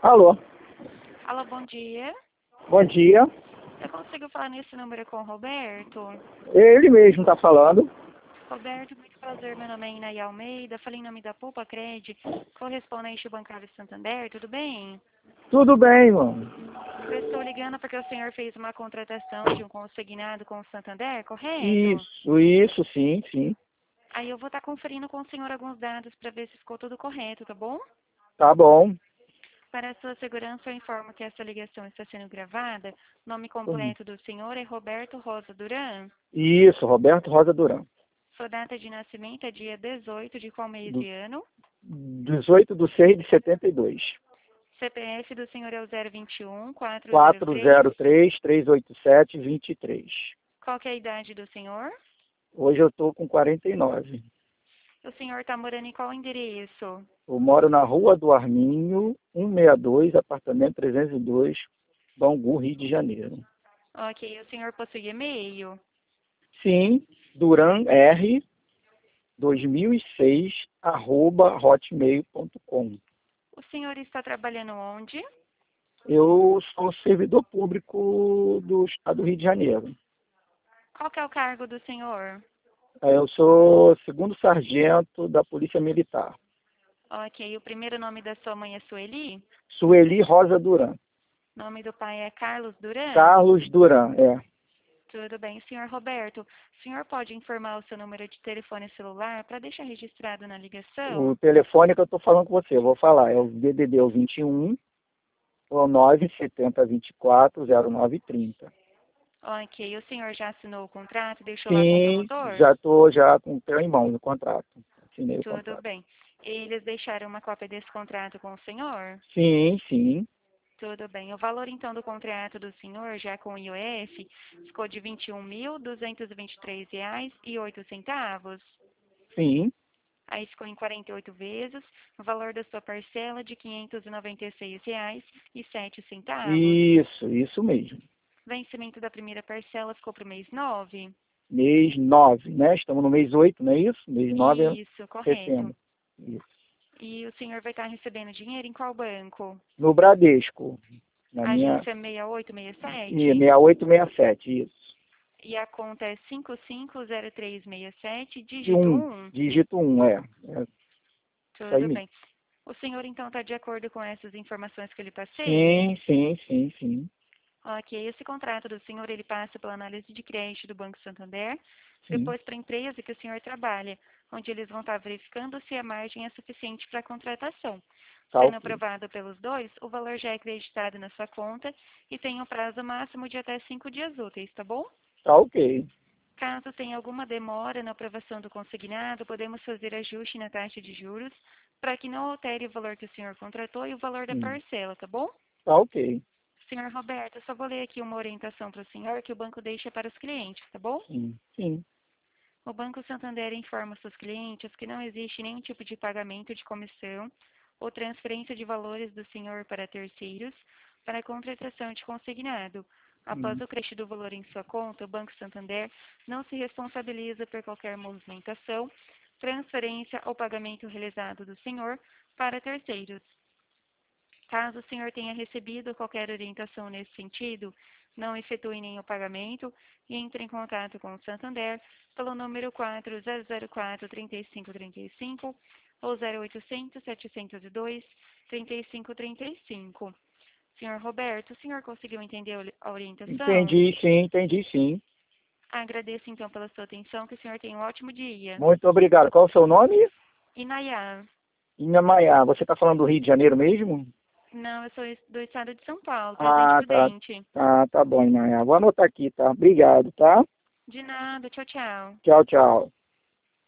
Alô, Alô, bom dia. bom dia. Eu consigo falar nesse número com o Roberto? Ele mesmo está falando. Roberto, muito prazer. Meu nome é Inaí Almeida. Falei em nome da Poupa Cred, correspondente bancário Santander. Tudo bem? Tudo bem, mano. Eu estou ligando porque o senhor fez uma contratação de um consignado com o Santander, correto? Isso, sim, sim. Aí eu vou estar conferindo com o senhor alguns dados para ver se ficou tudo correto, tá bom? Tá bom. Para a sua segurança, eu informo que essa ligação está sendo gravada. Nome completo do senhor é Roberto Rosa Duran. Isso, Roberto Rosa Duran. Sua data de nascimento é dia 18 de qual mês Do e ano? 18/6/72. CPF do senhor é o 021 403. 403-387-23. Qual que é a idade do senhor? Hoje eu tô com 49. O senhor está morando em qual endereço? Eu moro na Rua do Arminho, 162, apartamento 302, Bangu, Rio de Janeiro. Ok, o senhor possui e-mail? Sim, Duran R 2006 @hotmail.com. O senhor está trabalhando onde? Eu sou servidor público do Estado do Rio de Janeiro. Qual que é o cargo do senhor? Eu sou segundo sargento da Polícia Militar. Ok, o primeiro nome da sua mãe é Sueli? Sueli Rosa Duran. Nome do pai é Carlos Duran? Carlos Duran, é. Tudo bem. Senhor Roberto, o senhor pode informar o seu número de telefone celular para deixar registrado na O ligação? telefone que eu estou falando com você, eu vou falar, é o DDD 21, o 970240930. Ok, o senhor já assinou o contrato, deixou lá com o Sim, promotor? já estou já com o teu em mãos o contrato. Assinei o Tudo contrato. bem. Eles deixaram uma cópia desse contrato com o senhor? Sim, sim, Tudo bem. O valor, então, do contrato do senhor, já com o IOF, ficou de R$ 21.223,08. sim. Aí ficou em 48 vezes, o valor da sua parcela de R$ 596,07. Isso mesmo. Vencimento da primeira parcela ficou para o mês 9. Mês 9, né? Estamos no mês 8, não é isso? Mês 9 é Isso, correto. setembro. Isso. E o senhor vai estar recebendo dinheiro em qual banco? No Bradesco, na minha Agência 6867? 6867, isso. E a conta é 550367, De dígito 1, 1. dígito 1, é. É isso aí Tudo mesmo. bem. O senhor, então, está de acordo com essas informações que eu lhe passei? Sim, sim, sim, sim. Ok, esse contrato do senhor, ele passa pela análise de crédito do Banco Santander, Sim. depois para a empresa que o senhor trabalha, onde eles vão estar verificando se a margem é suficiente para a contratação. Tá Sendo ok. aprovado pelos dois, o valor já é acreditado na sua conta e tem um prazo máximo de até 5 dias úteis, tá bom? Tá ok. Caso tenha alguma demora na aprovação do consignado, podemos fazer ajuste na taxa de juros para que não altere o valor que o senhor contratou e o valor da Sim. parcela, tá bom? Tá ok. Senhor Roberto, eu só vou ler aqui uma orientação para o senhor que o banco deixa para os clientes, tá bom? Sim, sim. O Banco Santander informa seus clientes que não existe nenhum tipo de pagamento de comissão ou transferência de valores do senhor para terceiros para a contratação de consignado. Após Hum. o crédito do valor em sua conta, o Banco Santander não se responsabiliza por qualquer movimentação, transferência ou pagamento realizado do senhor para terceiros. Caso o senhor tenha recebido qualquer orientação nesse sentido, não efetue nenhum pagamento e entre em contato com o Santander pelo número 4004-3535 ou 0800-702-3535. Senhor Roberto, o senhor conseguiu entender a orientação? Entendi, sim, entendi, sim. Agradeço então pela sua atenção, que o senhor tenha um ótimo dia. Muito obrigado. Qual é o seu nome? Inayá. Inhamaiá. Você está falando do Rio de Janeiro mesmo? Não, eu sou do estado de São Paulo, Presidente Ah, tá. Prudente. Tá bom, Inhamaiá. Vou anotar aqui, tá? Obrigado, tá? De nada, tchau, tchau. Tchau, tchau.